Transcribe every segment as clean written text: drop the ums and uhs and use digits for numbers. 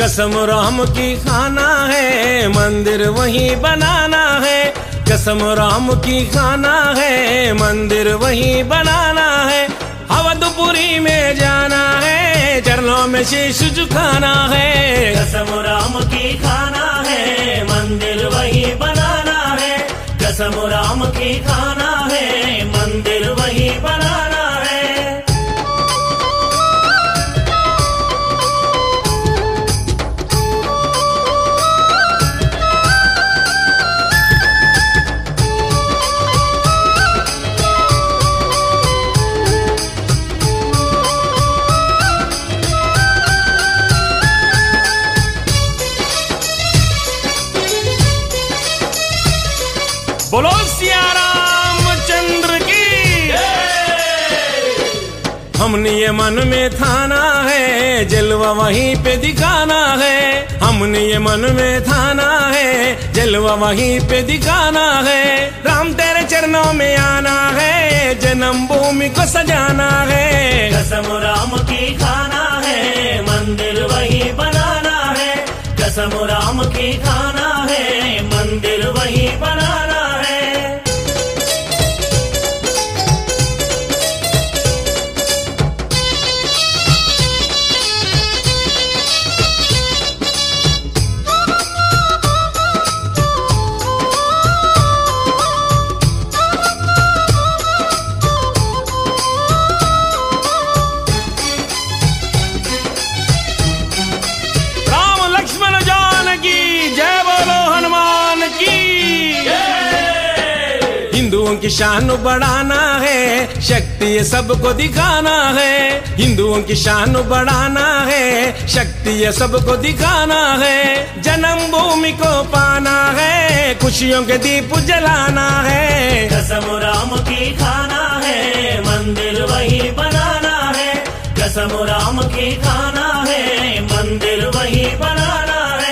कसम राम की खाना है, मंदिर वहीं बनाना है। कसम राम की खाना है, मंदिर वहीं बनाना है। अवधपुरी में जाना है, चरणों में शीश झुकाना है। कसम राम की खाना है, मंदिर वहीं बनाना है। कसम राम की खाना है, मंदिर वहीं बनाना है। बोलो सिया रामचंद्र की। हमने ये मन में ठाना है, जलवा वहीं पे दिखाना है। हमने ये मन में ठाना है, जलवा वहीं पे दिखाना है। राम तेरे चरणों में आना है, जन्म भूमि को सजाना है। कसम राम की खाना है, मंदिर वहीं बनाना है। कसम राम की खाना है, मंदिर वहीं बनाना है। हिंदुओं की शान बढ़ाना है, शक्ति ये सबको दिखाना है। हिंदुओं की शान बढ़ाना है, शक्ति ये सबको दिखाना है। जन्मभूमि को पाना है, खुशियों के दीप जलाना है। कसम राम की खाना है, मंदिर वहीं बनाना है। कसम राम की खाना है, मंदिर वहीं बनाना है।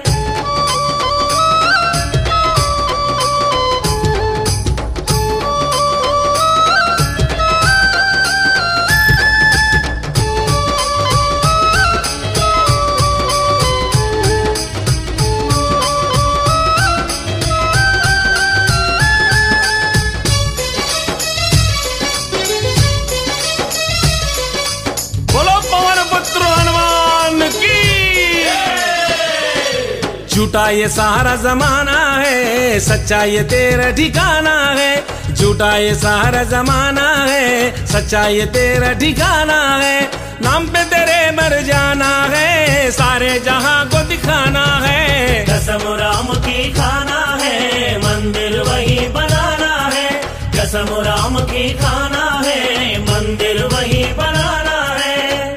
झूठा ये सारा जमाना है, सच्चा ये तेरा ठिकाना है। झूठा ये सारा जमाना है, सच्चा ये तेरा ठिकाना है। नाम पे तेरे मर जाना है, सारे जहां को दिखाना है। कसम राम की खाना है, मंदिर वहीं बनाना है। कसम राम की खाना है, मंदिर वहीं बनाना है।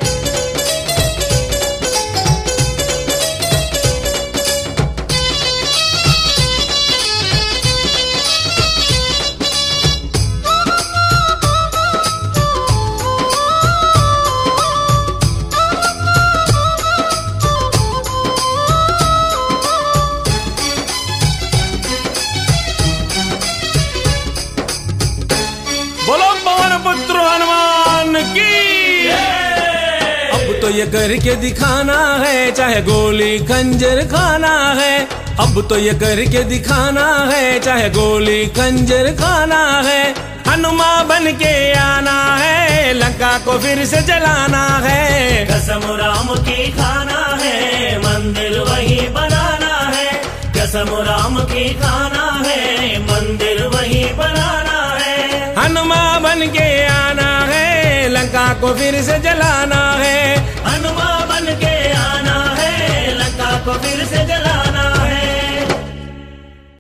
बोलो पवन पुत्र हनुमान की। अब तो ये करके दिखाना है, चाहे गोली खंजर खाना है। अब तो ये करके दिखाना है, चाहे गोली खंजर खाना है। हनुमान बन के आना है, लंका को फिर से जलाना है। कसम राम की खाना है, मंदिर वहीं बनाना है। कसम राम की खाना है, मंदिर वहीं बनाना है। हनुमान बन के आना है, लंका को फिर से जलाना है।